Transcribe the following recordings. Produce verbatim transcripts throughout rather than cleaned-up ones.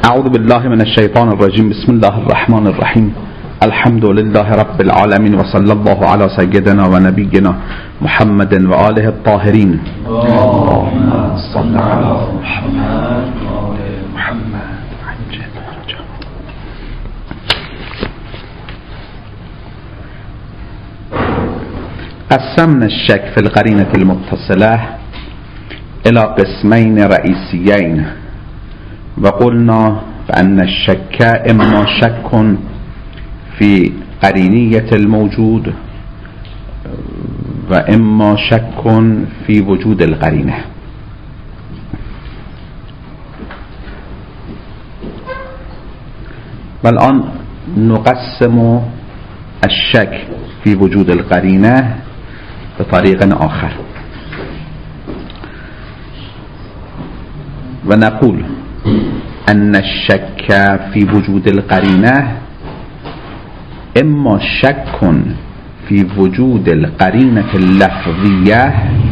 اعوذ بالله من الشیطان الرجیم. بسم الله الرحمن الرحیم. الحمد لله رب العالمین و صلی الله علی سیدنا و نبینا محمد و آله الطاهرین. اللهم صل علی محمد و آل محمد. قسمنا الشك في القرينة المتصلة إلى قسمين رئيسيين، وقلنا بأن الشك إما شك في قرينية الموجود وإما شك في وجود القرينة. والآن نقسم الشك في وجود القرينة بطريق آخر، ونقول أن الشك في وجود القرينة إما شك في وجود القرينة اللفظية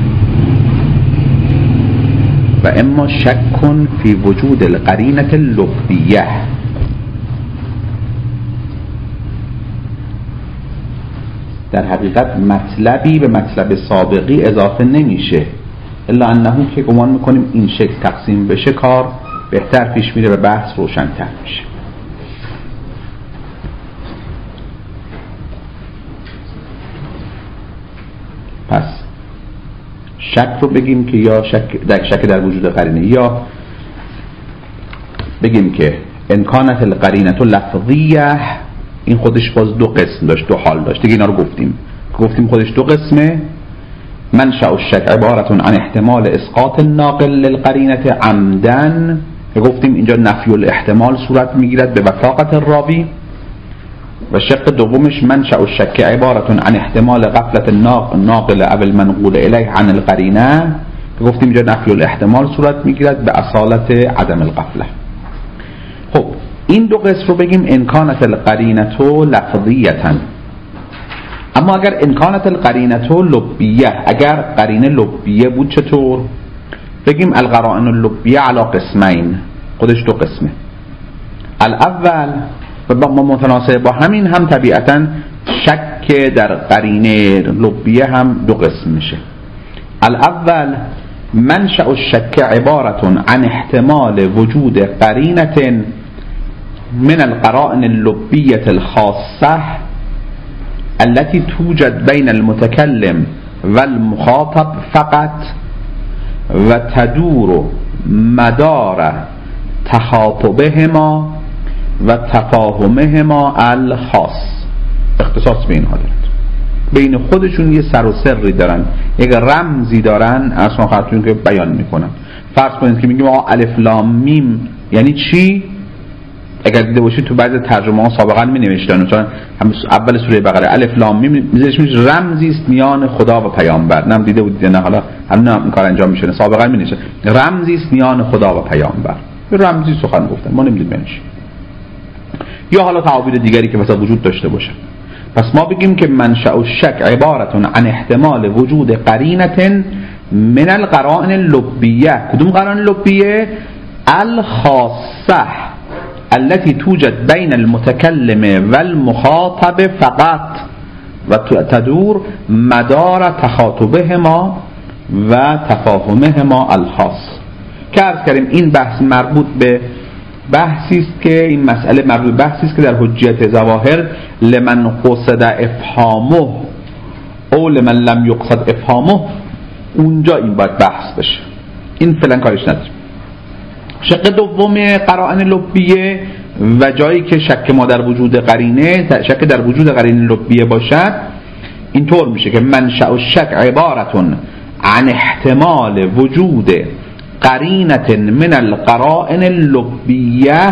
وإما شك في وجود القرينة اللفظية. در حقیقت مطلبی به مطلب سابقی اضافه نمیشه، الا انه که گمان میکنیم این شکل تقسیم بشه کار بهتر پیش میره و بحث روشن‌تر میشه. پس شک رو بگیم که یا شک در شک در وجود قرینه، یا بگیم که ان کانت القرینه لفظیه. این خودش باز دو قسم داشت، دو حال داشت دیگه. اینا رو گفتیم گفتیم خودش دو قسمه. منشأ الشک عبارت عن احتمال اسقاط الناقل للقرینه عمدن، گفتیم اینجا نفی الاحتمال صورت میگیرد به وفاقت الراوی. و شق دومش منشأ الشک عبارت عن احتمال غفلت الناقل او المنقول الیه عن القرینه، گفتیم اینجا نفی الاحتمال صورت میگیرد به اصالت عدم الغفله. خب این دو قسم رو بگیم انکانت القرینه لفظیتا. اما اگر انکانت القرینه لبیه، اگر قرینه لبیه بود چطور؟ بگیم القرائن اللبیه علی قسمین، خودش دو قسمه. الاول و با متناسب با همین هم طبیعتا شک در قرینه لبیه هم دو قسم میشه. الاول منشأ الشک عبارت عن احتمال وجود قرینه من القرائن اللبية الخاصة التي توجد بين المتكلم والمخاطب فقط وتدور مدار تخاطبهما وتفاهمهما الخاص. اختصاص به اینها دارد، بین خودشون یه سر و سری دارن، یک رمزی دارن. اصلا خاطرون که بیان میکنم، فرض کنید که میگیم آقا الف لام میم یعنی چی؟ اگر دیده باشید تو بعضی ترجمه ها سابقا می نوشتن، مثلا اول سوره بقره الف لام میم میذارش میشه رمزی است میان خدا و پیامبر. نم دیده بودید نه؟ حالا همین این کار انجام میشه. سابقا می نوشتن رمزی است میان خدا و پیامبر، رمزی سخن گفتن، ما نمیدونیم بنش. یا حالا تعابیر دیگری که مثلا وجود داشته باشه. پس ما بگیم که منشأ الشک عبارت عن احتمال وجود قرینه من القرائن اللبیه. کدوم قرائن لبیه؟ الخاصه التي توجد بين المتكلم والمخاطب فقط و تدور مدار تخاطبهما و تفاهمهما الخاص. که عرض کردیم این بحث مربوط به بحثی است که این مسئله مربوط به بحثی است که در حجیت ظواهر لمن قصد افهامه او لمن لم یقصد افهامه، اونجا این باید بحث بشه. این فعلا کارش نداریم. شق دوم قرائن لبیه و جایی که شک ما در وجود قرینه، شک در وجود قرینه لبیه باشد، اینطور میشه که منشأ الشک عبارت عن احتمال وجود قرینه من القرائن اللبیه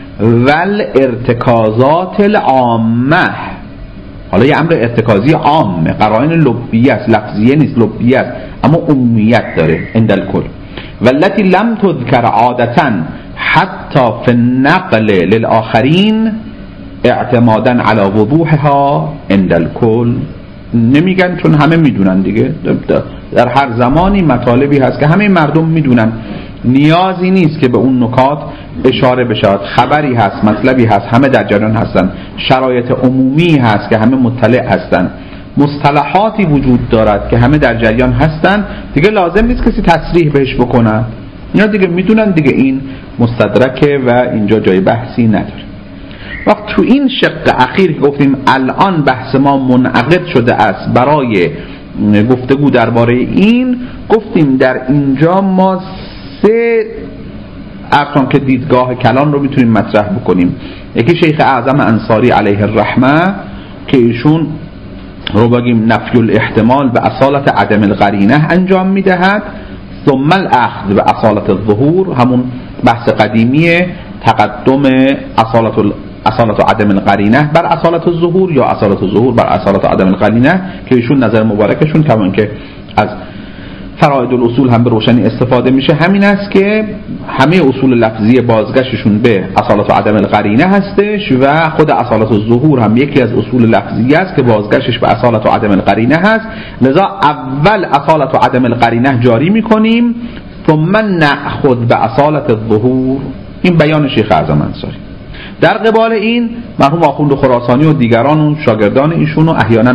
والارتکازات العامه. حالا یه امر ارتکازی عامه، قرائن لبیه است، لفظیه نیست، لبیه است، اما عمومیت داره عند الکل. والتي لم تذكر عادة حتى في النقل للآخرين اعتمادا على وضوحها عند الكل. نمیگن چون همه میدونن دیگه، در هر زمانی مطالبی هست که همه مردم میدونن، نیازی نیست که به اون نکات اشاره بشود، خبری هست، مطلبی هست، همه در جریان هستن، شرایط عمومی هست که همه مطلع هستن، مصطلحاتی وجود دارد که همه در جریان هستن، دیگه لازم نیست کسی تصریح بهش بکنه، اینا دیگه میدونن دیگه این مستدرکه و اینجا جای بحثی نداره. وقت تو این شق اخیر که گفتیم الان بحث ما منعقد شده است برای گفتگو درباره این، گفتیم در اینجا ما سه ارکان که دیدگاه کلان رو میتونیم مطرح بکنیم. یکی شیخ اعظم انصاری علیه الرحمه که ایشون رو بگیم نفی الاحتمال به اصالت عدم القرینه انجام میدهد، ثم الاخذ به اصالت الظهور، همون بحث قدیمی تقدم اصالت اصالت عدم القرینه بر اصالت الظهور یا اصالت الظهور بر اصالت عدم القرینه، که ایشون نظر مبارکشون کمان که از فرائد الاصول هم به روشنی استفاده میشه همین است که همه اصول لفظی بازگشتشون به اصالت عدم القرینه هستش و خود اصالت الظهور هم یکی از اصول لفظی است که بازگشتش به اصالت عدم القرینه هست. لذا اول اصالت عدم القرینه جاری میکنیم ثم نأخذ به اصالت الظهور. این بیان شیخ اعظم انصاری. در قبال این مرحوم آخوند خراسانی و دیگران و شاگردان ایشون و احیانا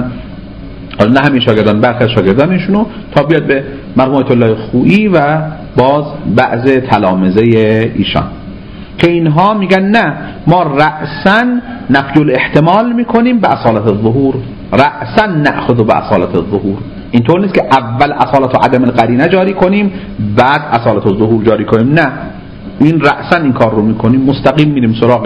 نه همین شاگردان برخی از شاگردان ایشونو تا بیاد به مرحوم آیت الله خویی و باز بعض تلامذه ایشان که اینها میگن نه ما رأسا نفی الاحتمال میکنیم به اصالت الظهور، رأسا نأخذ به اصالت الظهور. اینطور نیست که اول اصالت و عدم القرینه جاری کنیم بعد اصالت الظهور جاری کنیم، نه این رأسا این کار رو میکنیم، مستقیم میریم سراغ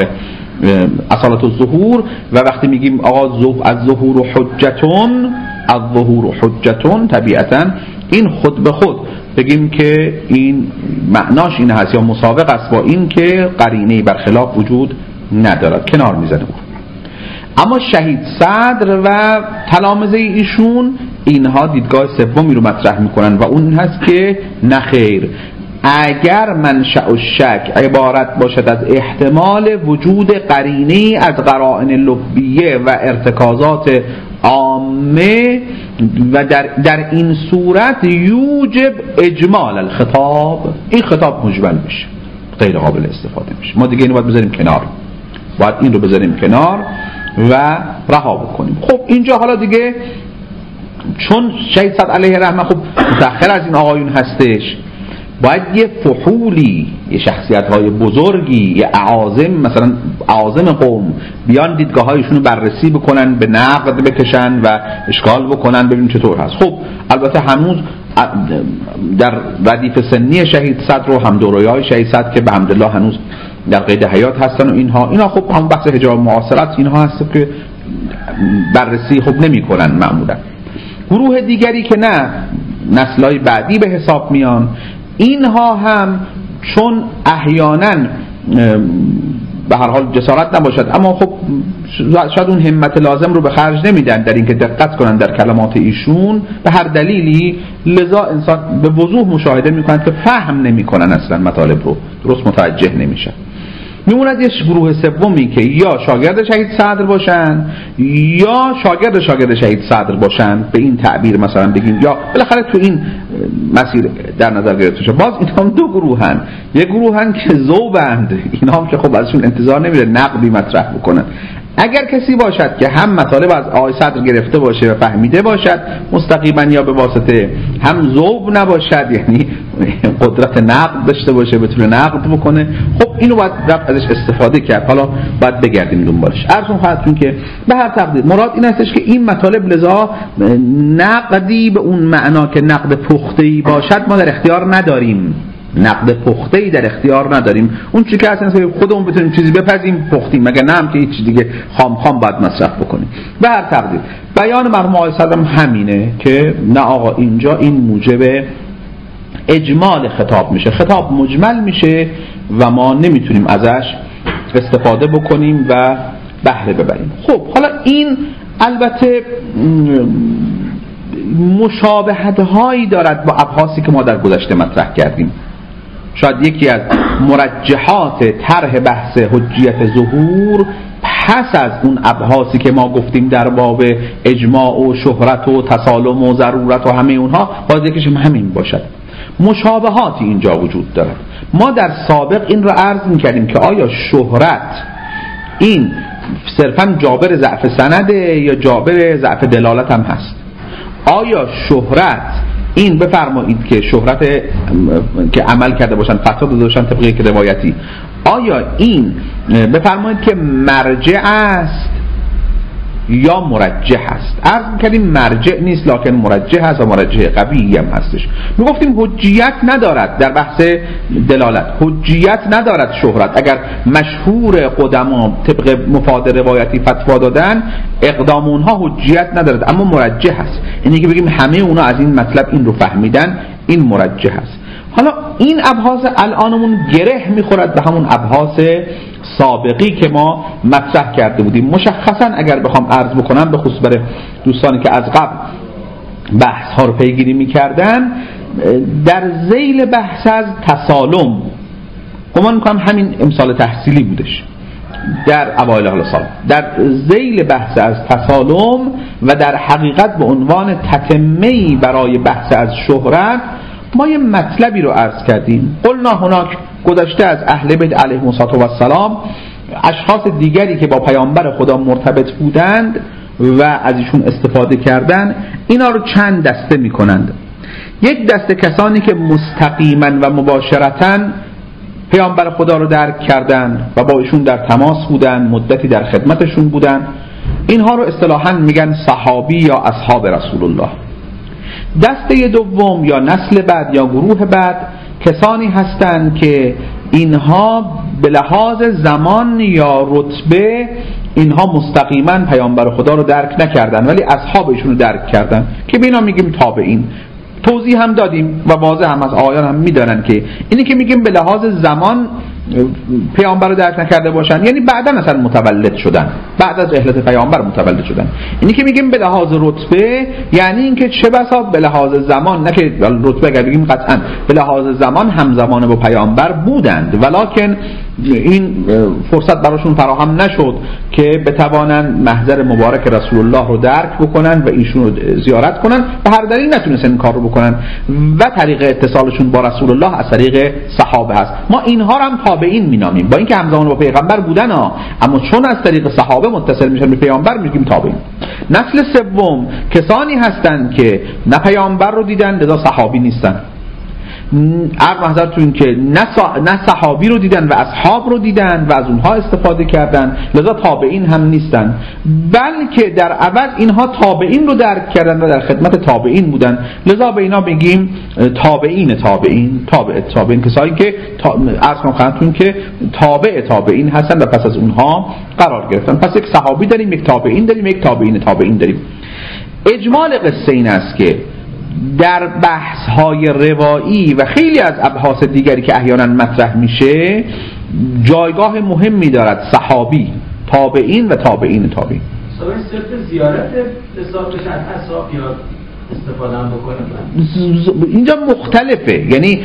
اصالت الظهور و وقتی میگیم آقا از ظهور و حجتون از ظهور و حجتون طبیعتا این خود به خود بگیم که این معناش این هست یا مسابق است با این که قرینه‌ای برخلاف وجود ندارد، کنار میزنه بود. اما شهید صدر و تلامذه ایشون اینها دیدگاه سومی رو مطرح میکنن و اون هست که نخیر، اگر منشأ الشک عبارت باشد از احتمال وجود قرینه‌ای از قرائن لبیه و ارتکازات عامه و در, در این صورت یوجب اجمال الخطاب، این خطاب مجمل میشه، غیر قابل استفاده میشه، ما دیگه اینو باید بذاریم کنار، باید این رو بذاریم کنار و رها بکنیم. خب اینجا حالا دیگه چون شهید صدر علیه الرحمه خب متأخر از این آقایون هستش، باید یه فحولی، یه شخصیت های بزرگی، یه اعاظم، مثلا اعاظم قوم بیان دیدگاه هایشون رو بررسی بکنن، به نقد بکشن و اشکال بکنن ببینیم چطور هست. خب البته هنوز در ردیف سنی شهید صدر و هم دورویای شهید صدر که به حمدالله هنوز در قید حیات هستن و اینها اینا خب هم بحث حجاب معاصرت اینها هست که بررسی خب نمی کنن معمولا. گروه دیگری که نه نسل‌های بعدی به حساب میان، اینها هم چون احیانا به هر حال جسارت نباشد اما خب شاید اون همت لازم رو به خرج نمیدن در اینکه دقت کنن در کلمات ایشون به هر دلیلی، لذا انسان به وضوح مشاهده میکنن که فهم نمیکنن اصلا مطالب رو، درست متوجه نمیشن. میموند یه گروه سومی که یا شاگرد شهید صدر باشن یا شاگرد شاگرد شهید صدر باشن، به این تعبیر مثلا بگیم، یا بالاخره تو این مسیر در نظر گرفته شده. باز این هم دو گروه هن، یه گروه هن که ذوبند، این هم که خب ازشون انتظار نمیره نقدی مطرح بکنن. اگر کسی باشد که هم مطالب از آقای صدر گرفته باشه و فهمیده باشد مستقیما یا به واسطه، هم ذوب نباشد یعنی قدرت نقد داشته باشه بتونه نقد بکنه، خب اینو باید رفت ازش استفاده کرد. حالا باید بگردیم دنبالش. عرضون خواهدتون که به هر تقدیر مراد این هستش که این مطالب لذا نقدی به اون معنا که نقد پخته‌ای باشد ما در اختیار نداریم، نقد پخته‌ای در اختیار نداریم. اون چیزی که اصلا خودمون بتونیم چیزی بپزیم پختیم، مگر نه هم که هیچ دیگه خام خام باید مصرف بکنیم. به هر تقدیر بیان مرحوم آقای صدر همینه که نه آقا اینجا این موجب اجمال خطاب میشه، خطاب مجمل میشه و ما نمیتونیم ازش استفاده بکنیم و بهره ببریم. خب حالا این البته مشابهت هایی دارد با ابحاثی که ما در گذشته مطرح کردیم. شاید یکی از مرجحات طرح بحث حجیت ظهور پس از اون ابحاثی که ما گفتیم در باب اجماع و شهرت و تسالم و ضرورت و همه اونها باید یکیش همین باشد. مشابهاتی اینجا وجود دارد. ما در سابق این را عرض می‌کردیم که آیا شهرت این صرفاً جابر ضعف سنده یا جابر ضعف دلالت هم هست؟ آیا شهرت این بفرمایید که شهرت که عمل کرده باشن فتوا داده باشن طبقه که روایتی، آیا این بفرمایید که مرجع است یا مرجح است؟ عرض می‌کردیم مرجع نیست لکن مرجح است و مرجح قوی هم هستش. میگفتیم حجیت ندارد در بحث دلالت، حجیت ندارد شهرت. اگر مشهور قدما طبق مفاد روایتی فتوا دادن اقدام اونها حجیت ندارد اما مرجح است. اینی که بگیم همه اونا از این مطلب این رو فهمیدن این مرجح است. حالا این ابحاث الانمون گره میخورد به همون ابحاث سابقی که ما مطرح کرده بودیم. مشخصا اگر بخوام عرض بکنم به خصوص برای دوستانی که از قبل بحث ها رو پیگیری میکردن، در ذیل بحث از تسالم، گمان میکنم همین امسال تحصیلی بودش در اوایل حال سال، در ذیل بحث از تسالم و در حقیقت به عنوان تتمه‌ای برای بحث از شهرت ما یه مطلبی رو عرض کردیم. قلنا هناک گذشته از اهل بیت علیهم السلام اشخاص دیگری که با پیامبر خدا مرتبط بودند و از ایشون استفاده کردند، اینا رو چند دسته می کنند. یک دسته کسانی که مستقیما و مباشرتا پیامبر خدا رو درک کردند و با ایشون در تماس بودند، مدتی در خدمتشون بودند، اینها رو اصطلاحاً میگن صحابی یا اصحاب رسول الله. دسته دوم یا نسل بعد یا گروه بعد کسانی هستند که اینها به لحاظ زمان یا رتبه اینها مستقیما پیامبر خدا رو درک نکردن ولی اصحاب ایشون رو درک کردن که به اینا میگیم تابعین. توضیح هم دادیم و واضح هم از آیان هم میدانن که اینی که میگیم به لحاظ زمان پیامبر رو درک نکرده باشن یعنی بعدا مثلا متولد شدن، بعد از رحلت پیامبر متولد شدن. اینی که میگیم به لحاظ رتبه یعنی اینکه چه بسا به لحاظ زمان، نه که رتبه اگر بگیم قطعا به لحاظ زمان همزمان با پیامبر بودند ولکن این فرصت براشون فراهم نشد که بتوانند محضر مبارک رسول الله رو درک بکنن و ایشون رو زیارت کنن و هر دلیل نتونستن این کار رو بکنن و طریق اتصالشون با رسول الله از طریق صحابه هست. ما اینها رو هم تابعین مینامیم با اینکه همزمان با پیغمبر بودن ها، اما چون از طریق صحابه متصل میشن به پیامبر میگیم تابعین. نسل سوم کسانی هستند که نه پیامبر رو دیدن لذا صحابی نیستن، عرض محضرتون که نه صحابی رو دیدن و اصحاب رو دیدن و از اونها استفاده کردن لذا تابعین هم نیستن، بلکه در عوض اینها تابعین رو درک کردن و در خدمت تابعین بودن لذا به اینا بگیم تابعین تابعین تابع تابعین، کسایی که عرض کنم خدمتتون که تابع تابعین هستن و پس از اونها قرار گرفتن. پس یک صحابی داریم، یک تابعین داریم، یک تابعین تابعین داریم. اجمال قصه این است که در بحث‌های روایی و خیلی از ابحاث دیگری که احیانا مطرح میشه جایگاه مهمی دارد صحابی، تابعین و تابعین تابعین. صحبت صرف زیارت حساب بشن اصحاب یا استفاده هم بکنن؟ اینجا مختلفه، یعنی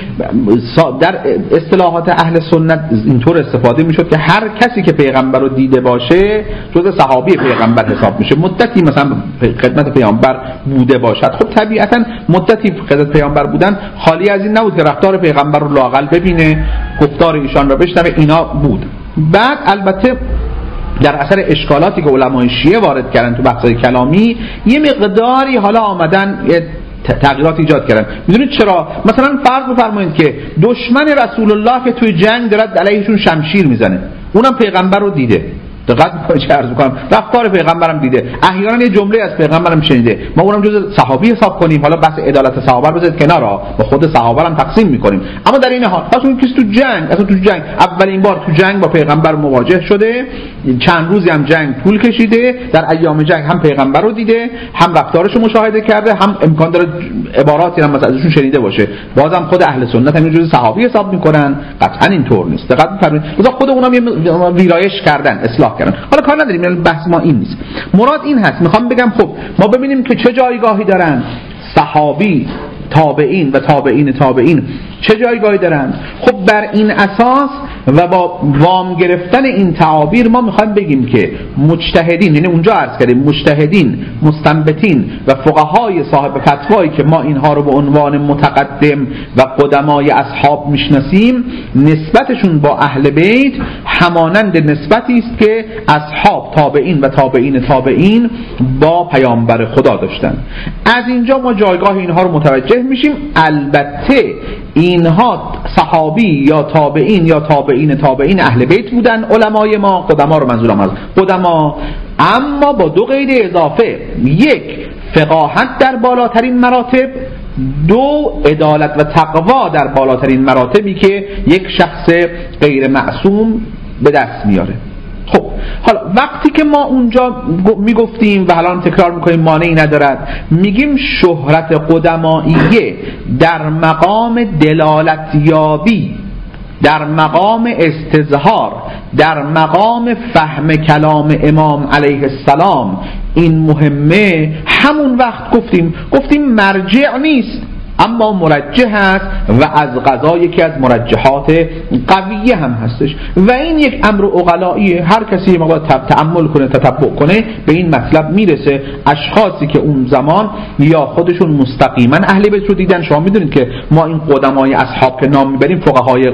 در اصطلاحات اهل سنت اینطور استفاده میشد که هر کسی که پیغمبر رو دیده باشه جزء صحابی پیغمبر حساب میشه، مدتی مثلا خدمت پیغمبر بوده باشد. خب طبیعتا مدتی خدمت پیغمبر بودن خالی از این نبود که رفتار پیغمبر رو لااقل ببینه، گفتار ایشان رو بشنوه، اینا بود. بعد البته در اثر اشکالاتی که علمای شیعه وارد کردن تو بحث‌های کلامی یه مقداری حالا آمدن یه تغییرات ایجاد کردن. میدونید چرا؟ مثلا فرض بفرمایید که دشمن رسول الله که توی جنگ دارد علیهشون شمشیر میزنه، اونم پیغمبر رو دیده، دقت می‌کنید چه عرض می‌کنم، رفتار پیغمبرم دیده، احیانا یه جمله از پیغمبرم شنیده، ما اونم جزء صحابی حساب کنیم. حالا بحث عدالت صحابه رو بذارید کنار، با خود صحابه هم تقسیم می‌کنیم، اما در این حال اصلا کسی تو جنگ اصلا تو جنگ اولین بار تو جنگ با پیغمبر مواجه شده، چند روزی هم جنگ طول کشیده، در ایام جنگ هم پیغمبر رو دیده، هم رفتارش رو مشاهده کرده، هم امکان داره عباراتی هم مثلا ازشون شنیده باشه، بازم خود اهل سنت هم جزء صحابی حساب می‌کنن. قطعا اینطور نیست، دقت بفرمایید. مثلا خود اونم یه ویرایش کردن، اصلاح کردن. حالا کار نداریم، یعنی بحث ما این نیست. مراد این هست، میخوام بگم خب ما ببینیم که چه جایگاهی دارن صحابی، تابعین و تابعین تابعین چه جایگاهی دارن؟ خب بر این اساس و با وام گرفتن این تعابیر ما میخوایم بگیم که مجتهدین، یعنی اونجا عرض کردیم مجتهدین، مستنبطین و فقهای صاحب فتوایی که ما اینها رو به عنوان متقدم و قدمای اصحاب میشناسیم، نسبتشون با اهل بیت همانند نسبتی است که اصحاب تابعین و تابعین تابعین با پیامبر خدا داشتن. از اینجا ما جایگاه اینها رو متوجه میشیم. البته اینها صحابی یا تابعین یا تابعین تابعین اهل بیت بودن، علمای ما، قدما رو منظورم از قدما، اما با دو قید اضافه: یک، فقاهت در بالاترین مراتب، دو، عدالت و تقوا در بالاترین مراتبی که یک شخص غیر معصوم به دست میاره. خب حالا وقتی که ما اونجا میگفتیم و حالا تکرار میکنیم مانعی ندارد، میگیم شهرت قدمائیه در مقام دلالتیابی، در مقام استظهار، در مقام فهم کلام امام علیه السلام این مهمه. همون وقت گفتیم گفتیم مرجع نیست اما مرجح است و از قضا یکی از مرجحات قویه هم هستش و این یک امر عقلاییه. هر کسی ما باید تأمل کنه، تتبع کنه، به این مطلب میرسه. اشخاصی که اون زمان یا خودشون مستقیما اهل بیت رو دیدن، شما میدونید که ما این قدمای اصحاب که نام میبریم، فقهای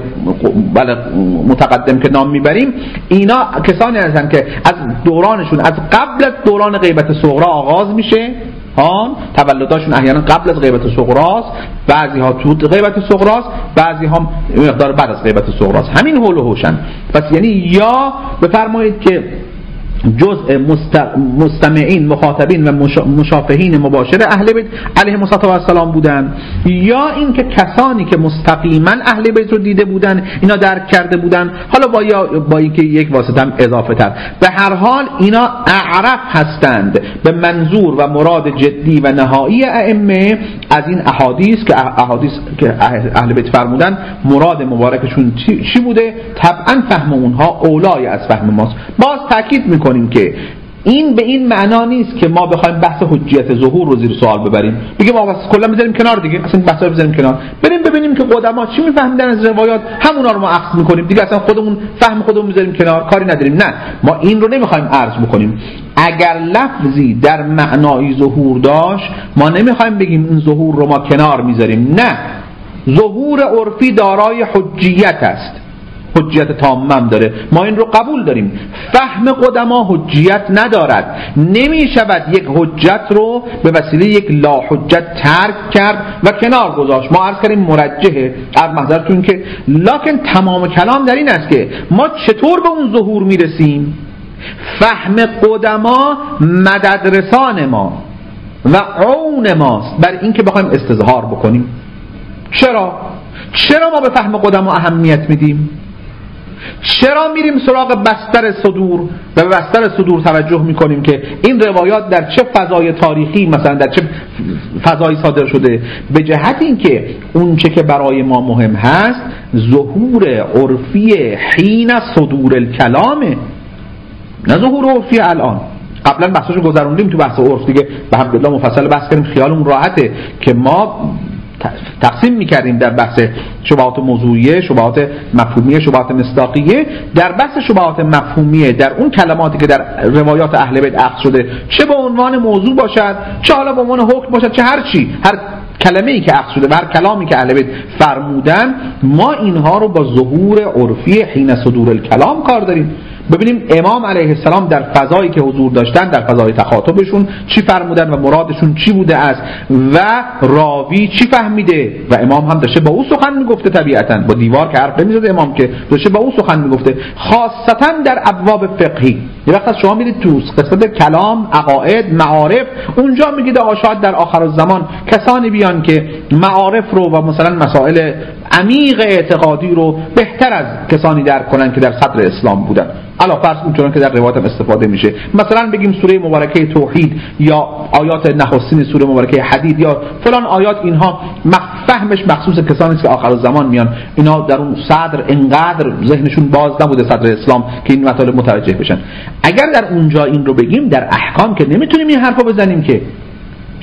متقدم که نام میبریم، اینا کسانی هستن که از دورانشون از قبل از دوران غیبت صغرا آغاز میشه، آن تولداشون احیانا قبل از غیبت صغراست، بعضی ها تو غیبت صغراست، بعضی ها مقدار بعد از غیبت صغراست. همین حول و حوشن. پس یعنی یا بفرمایید که جزء مستمعین، مخاطبین و مشافهین مباشر اهل بیت علیهم السلام بودن، یا اینکه کسانی که مستقیما اهل بیت رو دیده بودن اینا درک کرده بودن، حالا با یا با اینکه یک واسطه هم اضافه تر. به هر حال اینا اعرف هستند به منظور و مراد جدی و نهایی ائمه از این احادیث که احادیث که اهل بیت فرمودن مراد مبارکشون چی بوده. طبعا فهم اونها اولای از فهم ماست. باز تاکید میکنیم که این به این معنا نیست که ما بخوایم بحث حجیت ظهور رو زیر سوال ببریم، بگیم آقا کلا بذاریم کنار دیگه، اصلا بحثا رو بذاریم کنار، بریم ببینیم که قدما چی میفهمیدن از روایات، همونا رو ما اخذ میکنیم دیگه، اصلا خودمون فهم خودمون میذاریم کنار، کاری نداریم. نه، ما این رو نمیخوایم عرض بکنیم. اگر لفظی در معنای ظهور داشت، ما نمیخوایم بگیم این ظهور رو ما کنار میذاریم. نه، ظهور عرفی دارای حجیت است، حجیت تامم داره، ما این رو قبول داریم. فهم قدما حجیت ندارد، نمی شود یک حجت رو به وسیله یک لا حجت ترک کرد و کنار گذاشت. ما عرض کردیم مرجحه از محضرتون که لکن تمام کلام در این است که ما چطور به اون ظهور میرسیم. فهم قدما مددرسان ما و عون ماست بر این که بخوایم استظهار بکنیم. چرا؟ چرا ما به فهم قدما اهمیت میدیم؟ چرا میریم سراغ بستر صدور و به بستر صدور توجه میکنیم که این روایات در چه فضای تاریخی، مثلا در چه فضایی صادر شده؟ به جهت اینکه اون چه که برای ما مهم هست ظهور عرفی حین صدور الکلامه، نه ظهور عرفی الان. قبلا بحثاشو گذروندیم تو بحث عرف دیگه، به حمدالله مفصل بحث کردیم، خیالمون راحته که ما تقسیم میکردیم در بحث شبهات موضوعیه، شبهات مفهومیه، شبهات مصداقیه. در بحث شبهات مفهومیه در اون کلماتی که در روایات اهل بیت اخذ شده، چه به عنوان موضوع باشد، چه حالا به عنوان حکم باشد، چه هر چی، هر کلمه‌ای که اخذ شده و هر کلامی که اهل بیت فرمودن، ما اینها رو با ظهور عرفی حین صدور الکلام کار داریم. ببینیم امام علیه السلام در فضایی که حضور داشتن، در فضای تخاطبشون چی فرمودن و مرادشون چی بوده است و راوی چی فهمیده. و امام هم داشته با او سخن میگفته، طبیعتاً با دیوار که حرف نمیزده امام، که داشته با او سخن میگفته، خاصتاً در ابواب فقهی. یه وقت از شما میدید تو قسمت کلام، عقاید، معارف، اونجا میگید آقا شاید در آخر الزمان کسانی بیان که معارف رو و مثلا مسائل عمیق اعتقادی رو بهتر از کسانی درک کنن که در صدر اسلام بودن. علاوه بر اون که در روایات هم استفاده میشه، مثلا بگیم سوره مبارکه توحید یا آیات نخستین سوره مبارکه حدید یا فلان آیات، اینها فهمش مخصوص کسانی است که آخر الزمان میان، اینا در اون صدر انقدر ذهنشون باز نبوده صدر اسلام که این مطالب متوجه بشن. اگر در اونجا این رو بگیم، در احکام که نمیتونیم این حرفو بزنیم که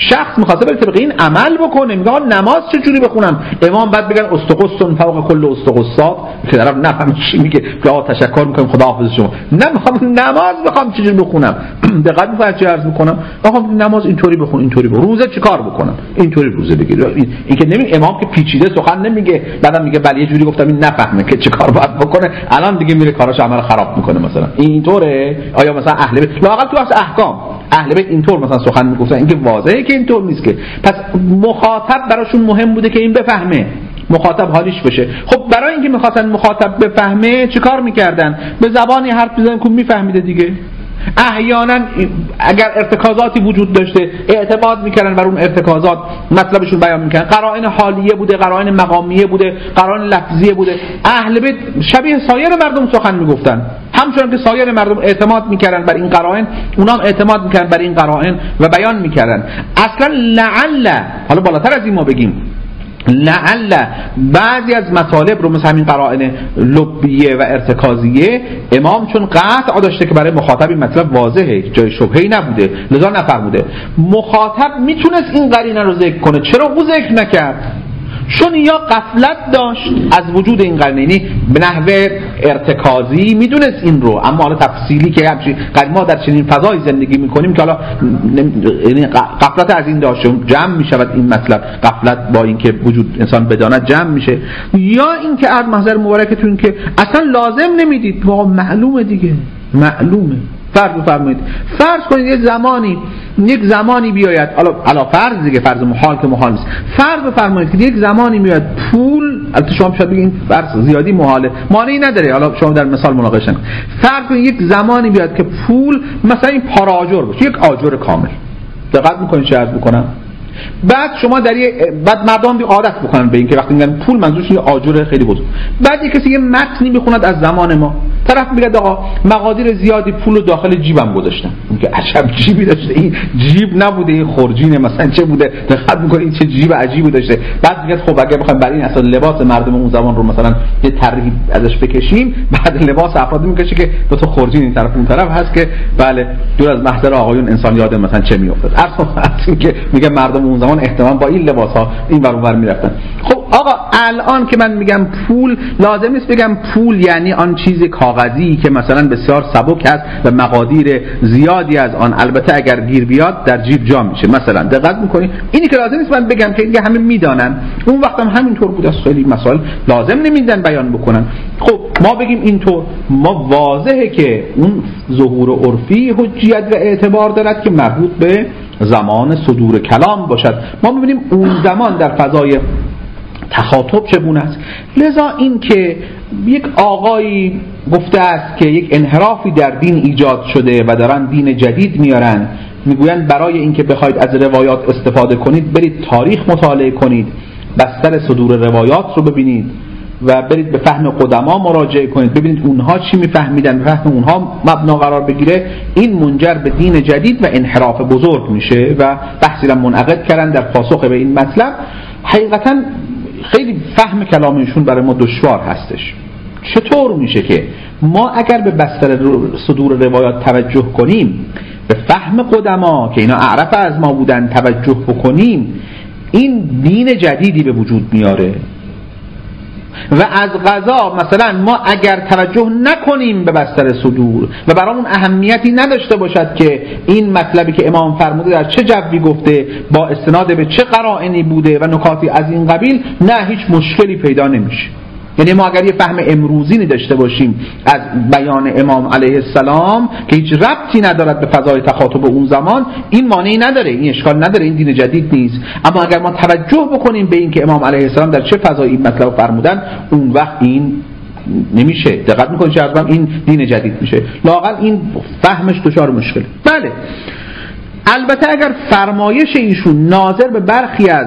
شخص می‌خواد بره طبق این عمل بکنه، میگه نماز چه جوری بخونم، امام بعد بگن استقصن فوق کل استقصات که طرف نفهمه چی میگه، که آ تشکر می‌کنم خداحافظ شما، نمیخوام نماز بخوام چه جوری بخونم. دقت می‌کنید چه عرض می‌کنم؟ آقا نماز اینطوری بخون، اینطوری بخون، روزه چیکار بکنم، اینطوری روزه بگیر. این, این که نمیگه امام که پیچیده سخن نمیگه، بعدم میگه بله یه جوری گفتم این نفهمه که چیکار باید بکنه، الان دیگه میره کاراش عمل خراب میکنه. مثلا اینطوره؟ آیا مثلا اهل بیت لااقل تو بحث احکام اهل بیت اینطور مثلا سخن میگفتن؟ اینکه واضحه که اینطور نیست که. پس مخاطب براشون مهم بوده که این بفهمه، مخاطب حالیش بشه. خب برای اینکه میخواستن مخاطب بفهمه چیکار میکردن؟ به زبانی حرف بزنن که میفهمیده دیگه. احیانا اگر ارتکازاتی وجود داشته اعتماد میکردن بر اون ارتکازات، مطلبشون بیان میکردن، قرائن حالیه بوده، قرائن مقامیه بوده، قرائن لفظیه بوده. اهل بیت شبیه سایر مردم سخن میگفتن، همچنان که سایر مردم اعتماد میکردن بر این قرائن، اونام اعتماد میکردن بر این قرائن و بیان میکردن. اصلا لعل، حالا بالاتر از این ما بگیم لعل بعضی از مطالب رو مثل همین قرائن لبیه و ارتکازیه امام چون قطع داشته که برای مخاطب این مطلب واضحه، جای شبهه‌ای نبوده، لذا نفهمیده. مخاطب میتونست این قرینه رو ذکر کنه، چرا او ذکر نکرد؟ چون یا غفلت داشت از وجود این قرینه، یعنی به نحوه ارتکازی میدونست این رو، اما حالا تفصیلی که همچین ما در چنین فضای زندگی میکنیم که حالا یعنی غفلت از این داشت، جمع میشود این مطلب، غفلت با اینکه وجود انسان بداند جمع میشه. یا اینکه از محضر مبارکتون که اصلا لازم نمیدید، واقعا معلومه دیگه، معلومه. فرض بفرمایید، فرض کنید یک زمانی یک زمانی بیاید، حالا علا فرض دیگه، فرض محال که محال نیست، فرض بفرمایید که یک زمانی میاد پول، البته شما شاید بگید این فرض زیادی محاله، مانعی نداره، حالا شما در مثال مناقشه کنید. فرض کنید یک زمانی بیاد که پول مثلا این پارا آجر باشه، یک آجر کامل. دقت میکنید چه عرض میکنم؟ بعد شما در یه بعد مردم بی عادت بکنن به این که وقتی میگن پول منظورشون یه آجر خیلی بزرگ. بعد یه کسی یه متنی میخوند از زمان ما، طرف میگه آقا مقادیر زیادی پول رو داخل جیبم گذاشتم. میگه عجب جیبی داشته، این جیب نبوده، این خورجینه مثلا چه بوده؟ دقت میکنید این چه جیب عجیبی داشته. بعد میگه خب اگه بخوایم برای این اصلا لباس مردم اون زمان رو مثلا یه طرحی ازش بکشیم، بعد لباس افراد میکشه که دو تا خورجین این طرف اون طرف هست که بله دور از محضر آقایون انسان یاد مثلا چه میافتاد. اصلا که میگه مردم اون زمان احتمال با این لباس‌ها این ور اون ور میرفتن. خب آقا الان که من میگم پول، لازم نیست بگم پول یعنی آن چیز کاغذی که مثلا بسیار سبک است و مقادیر زیادی از آن البته اگر گیر بیاد در جیب جا میشه. مثلا دقت میکنی؟ اینی که لازم نیست من بگم که دیگه همه میدانن، اون وقت هم همینطور بود، از خیلی مسائل لازم نمیدن بیان بکنن. خب ما بگیم اینطور، ما واضحه که اون ظهور عرفی حجیت و اعتبار دارد که مربوط به زمان صدور کلام باشد. ما ببینیم اون زمان در فضای تخاطب چگونه است. لذا این که یک آقایی گفته است که یک انحرافی در دین ایجاد شده و دارن دین جدید میارن، میگویند برای اینکه بخواید از روایات استفاده کنید برید تاریخ مطالعه کنید، بستر صدور روایات رو ببینید و برید به فهم قدما مراجعه کنید، ببینید اونها چی میفهمیدن، به فهم اونها مبنا قرار بگیره. این منجر به دین جدید و انحراف بزرگ میشه و بحثی را منعقد کردن در پاسخ به این مطلب. حقیقتا خیلی فهم کلامشون برای ما دشوار هستش. چطور میشه که ما اگر به بستر صدور روایات توجه کنیم، به فهم قدما که اینا اعرف از ما بودن توجه بکنیم، این دین جدیدی به وجود میاره و از قضا مثلا ما اگر توجه نکنیم به بستر صدور و برامون اهمیتی نداشته باشد که این مطلبی که امام فرموده در چه جوی گفته، با استناد به چه قرائنی بوده و نکاتی از این قبیل، نه هیچ مشکلی پیدا نمیشه. یعنی ما اگر یه فهم امروزی داشته باشیم از بیان امام علیه السلام که هیچ ربطی ندارد به فضای تخاطب اون زمان، این مانعی نداره، این اشکال نداره، این دین جدید نیست. اما اگر ما توجه بکنیم به این که امام علیه السلام در چه فضای این مطلب فرمودن، اون وقت این نمیشه. دقت میکنید چه عرضم، این دین جدید میشه، لااقل این فهمش دچار مشکل. بله البته اگر فرمایش ایشون ناظر به برخی از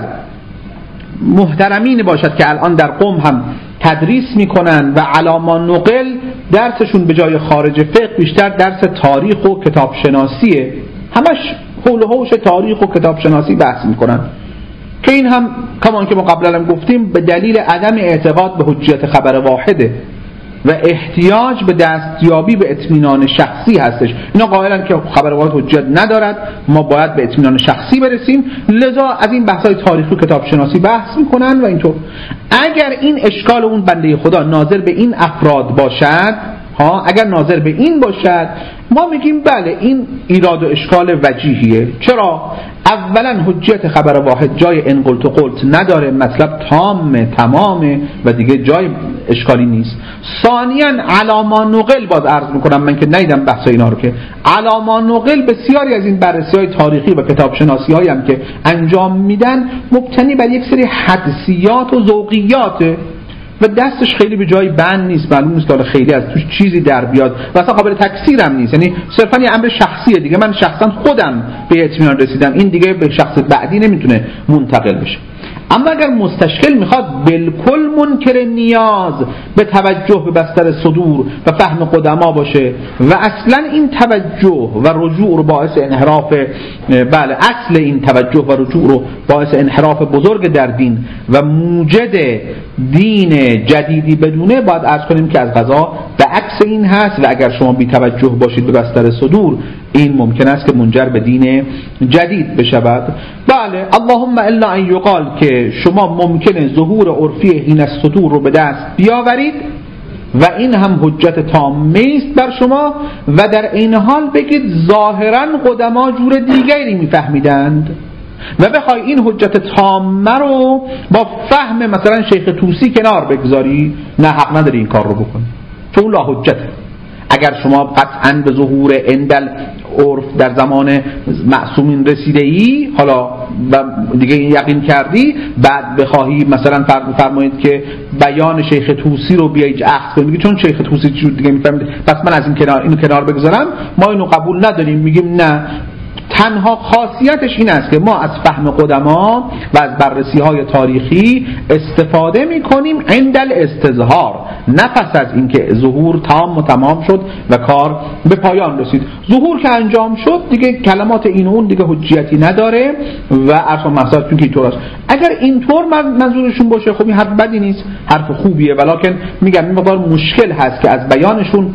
محترمین باشد که الان در قم هم تدریس میکنن و علاما نقل درسشون به جای خارج فقه بیشتر درس تاریخ و کتاب شناسیه، همش حول و حوش تاریخ و کتاب شناسی بحث میکنن، که این هم کمان که ما قبلا هم گفتیم به دلیل عدم اعتقاد به حجیت خبر واحده. و احتیاج به دستیابی به اطمینان شخصی هستش. اینا قائلن که خبر واحد حجت ندارد، ما باید به اطمینان شخصی برسیم، لذا از این بحث‌های تاریخی و کتاب شناسی بحث میکنن و اینطور. اگر این اشکال اون بنده خدا ناظر به این افراد باشد، ها اگر ناظر به این باشد، ما میگیم بله این ایراد و اشکال وجیهیه. چرا؟ اولا حجت خبر واحد جای ان قلت و قلت نداره، مطلب تام تمامه و دیگه جای اشکالی نیست. ثانیا علاما نقل باز عرض میکنم، من که ندیدم بحث اینا رو، که علاما نقل بسیاری از این بررسی‌های تاریخی و کتاب شناسی‌هایی هم که انجام میدن مبتنی بر یک سری حدسیات و ذوقیاته و دستش خیلی به جای بند نیست، معلوم نیست که خیلی از توش چیزی در بیاد و اصلا قابل تکثیر هم نیست، یعنی صرفا یه امر شخصیه دیگه، من شخصا خودم به اطمینان رسیدم، این دیگه به شخص بعدی نمیتونه منتقل بشه. اما اگر مستشکل میخواد بالکل منکر نیاز به توجه به بستر صدور و فهم قدما باشه و اصلا این توجه و رجوع رو باعث انحراف، بله اصل این توجه و رجوع رو باعث انحراف بزرگ در دین و موجد دین جدیدی بدونه، باید عرض کنیم که از قضا به عکس این هست و اگر شما بی توجه باشید به بستر صدور این ممکن است که منجر به دین جدید بشود. بله اللهم الا ان یقال که شما ممکنه ظهور عرفی حین الصدور رو به دست بیاورید و این هم حجت تامه است بر شما و در این حال بگید ظاهرا قدما جور دیگری میفهمیدند و بخوای این حجت تامه رو با فهم مثلا شیخ طوسی کنار بگذاری، نه حق نداری این کار رو بکنی چون لا حجت. اگر شما قطعاً به ظهور اندل عرف در زمان معصومین رسیده ای، حالا دیگه یقین کردی، بعد بخواهی مثلا فرمایید که بیان شیخ طوسی رو بیایی اخذ کنید چون شیخ طوسی چیز دیگه میفهمید، پس من از این کنار اینو کنار بگذارم، ما اینو قبول نداریم، میگیم نه، تنها خاصیتش این است که ما از فهم قدما و از بررسی های تاریخی استفاده می کنیم عند الاستظهار، نه پس از اینکه ظهور تام و تمام شد و کار به پایان رسید. ظهور که انجام شد دیگه کلمات این و اون دیگه حجیتی نداره و عرض محضرت چون که اینطور است. اگر اینطور منظورشون باشه خب این حرف بدی نیست، حرف خوبیه، ولیکن میگم این مقدار مشکل هست که از بیانشون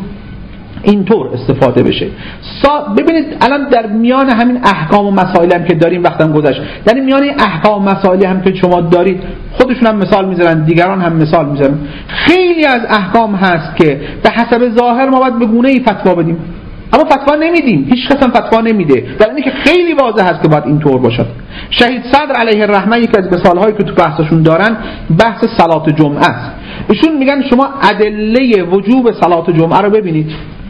اینطور استفاده بشه. ببینید الان در میان همین احکام و مسائل هم که داریم وقتم گذشت، در میان احکام و مسائلی هم که شما دارید خودشون هم مثال میذارن، دیگران هم مثال میذارن، خیلی از احکام هست که به حسب ظاهر ما باید به گونه‌ای فتوا بدیم اما فتوا نمیدیم، هیچ کس هم فتوا نمیده، در اینی که خیلی واضح هست که باید اینطور باشد. شهید صدر علیه الرحمه یکی از مثالهایی که تو بحثشون دارن بحث صلات جمعه است. ایشون میگن شما ادله وجوب صلات جمعه رو ببینید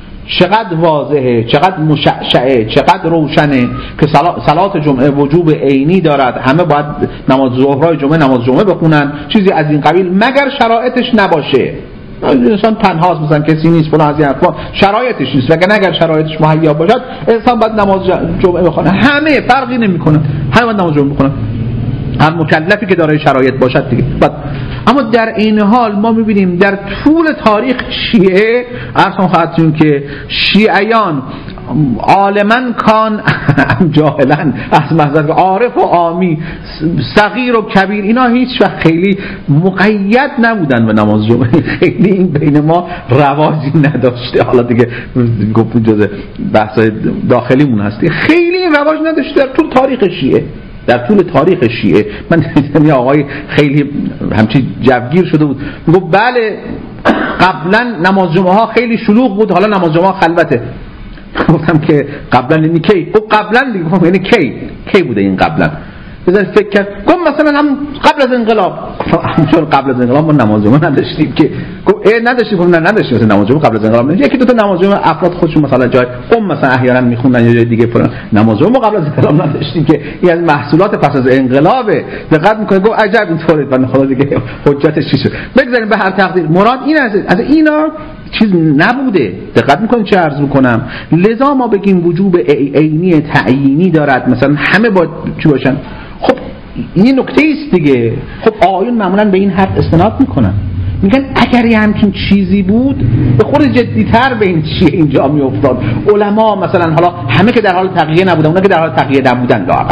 چقدر واضحه، چقدر مشعشعه، چقدر روشنه که صلات جمعه وجوب عینی دارد، همه باید نماز ظهرای جمعه نماز جمعه بخونن، چیزی از این قبیل، مگر شرایطش نباشه. انسان تنهاست مثلا کسی نیست فلان از این حرفا، شرایطش نیست، وگرنه اگر شرایطش مهیا باشد انسان باید نماز جمعه بخونه، همه فرقی نمیکنه، همه باید نماز جمعه بخونن، هر مکلفی که دارای شرایط باشد دیگه. اما در این حال ما میبینیم در طول تاریخ شیعه ارسان خواهدتون که شیعیان عالماً کان جاهلاً از محضر عارف و عامی صغیر و کبیر اینا هیچ وقت خیلی مقید نبودن به نماز جمعه، خیلی این بین ما رواجی نداشته. حالا دیگه گفتم جزء بحثای داخلیمون هستی، خیلی این رواج نداشته در طول تاریخ شیعه. در طول تاریخ شیعه من دیدم یه آقای خیلی همچین جوگیر شده بود میگه بله قبلا نماز جمعه ها خیلی شلوغ بود، حالا نماز جمعه خلوته. گفتم که قبلا یعنی کی؟ گفت قبلا دیگه. گفتم یعنی کی؟ کی بوده این قبلا؟ بذار فکر کرد. گفت مثلا هم قبل از انقلاب. چون قبل از انقلاب ما نماز جمعه نداشتیم که. گفت اه نداشتیم. گفتم نه نداشتیم مثلا نماز جمعه قبل از انقلاب. یکی دو تا نماز جمعه افراد خودشون مثلا جای قم مثلا احیانا میخوندن یا جای دیگه فلان، نماز جمعه قبل از انقلاب نداشتیم که این از محصولات پس از انقلابه. دقت میکنه. گفت عجب اینطوره. بنده خدا دیگه حجتش چی شد؟ بگذاریم به هر تقدیر مراد این از از اینا چیز نبوده. دقت میکنین چه عرض میکنم؟ لذا ما بگیم وجوب عینی تعیینی دارد، مثلا همه با چی باشن. خب این نکته است دیگه. خب آیون معمولا به این حرف استناد میکنن، میگن اگر یه همچین چیزی بود به خود جدی‌تر به این چیه اینجا میافتاد. علما مثلا حالا همه که در حال تقیه نبودن، اونا که در حال تقیه نبودن لااقل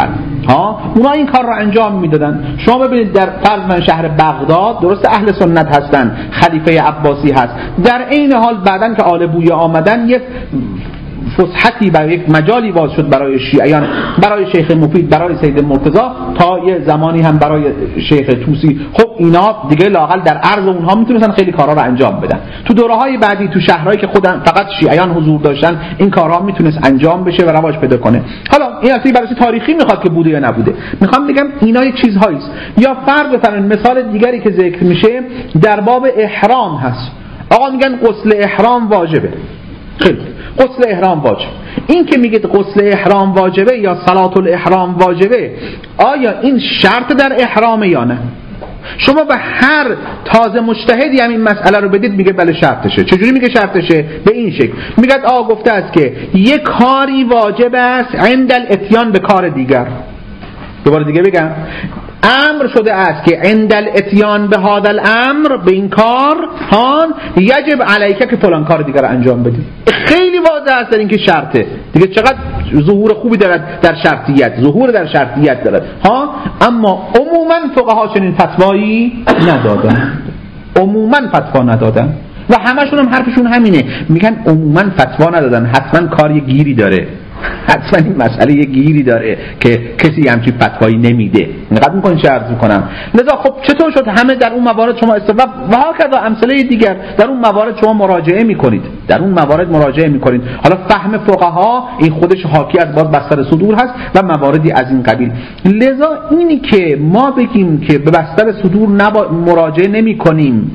ها اونا این کار رو انجام میدادن. شما ببینید در فرض من شهر بغداد درست اهل سنت هستن، خلیفه عباسی هست، در عین حال بعدن که آل بویه آمدن یک فسحتی برای یک مجالی باز شد برای شیعیان، برای شیخ مفید، برای سید مرتضی، تا یه زمانی هم برای شیخ طوسی. خب اینا دیگه لااقل در عرض اونها میتونستن خیلی کارها رو انجام بدن. تو دوره‌های بعدی تو شهرهایی که خودن فقط شیعیان حضور داشتن این کارها میتونست انجام بشه و رواج پیدا کنه. حالا این اصلا برای تاریخی میخواد که بوده یا نبوده، میخوام بگم اینا یک چیزهایی است. یا فرض بفرمایید مثال دیگری که ذکر میشه در باب احرام هست. آقا میگن غسل احرام واجبه. خیلی غسل احرام واجب. این که میگید غسل احرام واجبه یا صلات الاحرام واجبه، آیا این شرط در احرام یا نه؟ شما به هر تازه مجتهدی هم این مسئله رو بدید میگه بله شرطشه. چجوری میگه شرطشه؟ به این شکل میگه آقا گفته است که یک کاری واجب است عند الاتیان به کار دیگر. دوباره دیگه بگم، امر شده است که عند الاتیان به هذا الامر، به این کار هان یجب علیک که فلان کار دیگر رو انجام بدی. خیلی واضح است در این که شرطه دیگه. چقدر ظهور خوبی دارد در شرطیت، ظهور در شرطیت دارد ها. اما عموما فقها چنین فتوایی ندادن، عموما فتوا ندادن و همشون هم حرفشون همینه، میگن عموما فتوا ندادن، حتما کار یه گیری داره، حتما این مسئله یه گیری داره که کسی همچین فتوایی نمیده. اینقدر میکنین چه عرض میکنم. لذا خب چطور شد همه در اون موارد شما استفاده و هکذا امثله دیگر در اون موارد شما مراجعه میکنید، در اون موارد مراجعه میکنید. حالا فهم فقها این خودش حاکی از باز بستر صدور هست و مواردی از این قبیل. لذا اینی که ما بگیم که به بستر صدور نبا... مراجعه نمیکنیم،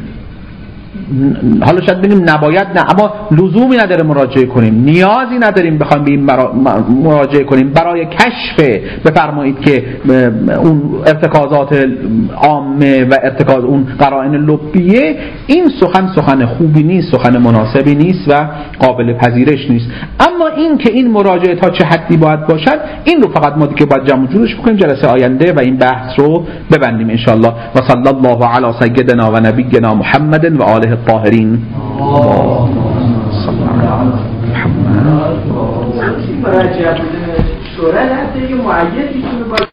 حالا شاید بگیم نباید نه، اما لزومی نداره مراجعه کنیم، نیازی نداریم بخوایم به این مراجعه کنیم برای کشف بفرمایید که اون ارتکازات عامه و ارتکاز اون قرائن لبیه. این سخن سخن خوبی نیست، سخن مناسبی نیست و قابل پذیرش نیست. اما این که این مراجعه تا چه حدی باید باشد، این رو فقط ما دیگه باید جمع جورش بکنیم جلسه آینده و این بحث رو ببندیم ان شاء الله. و صلی الله علی سیدنا و نبینا محمد و آله الطاهرین. مراجعه شورای هست که معید